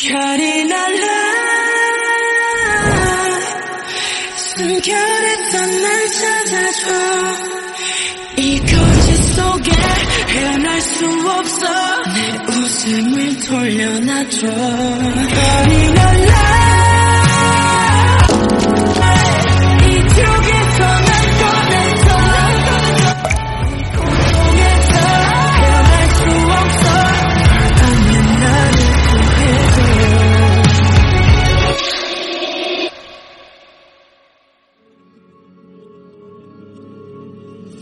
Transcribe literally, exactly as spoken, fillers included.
별이 날라 숨결했던 날 찾아줘. 이 거짓 속에 헤어날 수 없어. 내 웃음을 돌려놔줘. 별이 날라